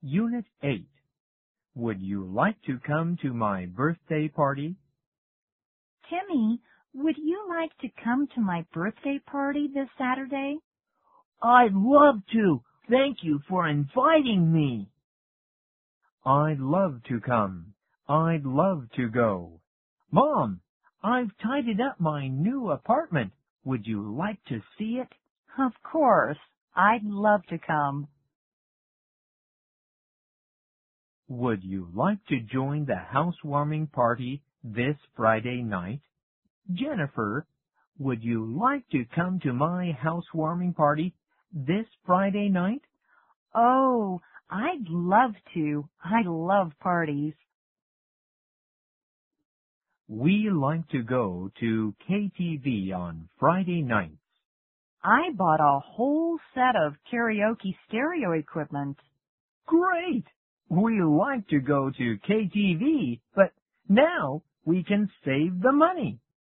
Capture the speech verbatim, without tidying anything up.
Unit eight. Would you like to come to my birthday party? Timmy, would you like to come to my birthday party this Saturday? I'd love to. Thank you for inviting me. I'd love to come. I'd love to go. Mom, I've tidied up my new apartment. Would you like to see it? Of course. I'd love to come. Would you like to join the housewarming party this Friday night? Jennifer, would you like to come to my housewarming party this Friday night? Oh, I'd love to. I love parties. We like to go to K T V on Friday nights. I bought a whole set of karaoke stereo equipment. Great! We like to go to K T V, but now we can save the money.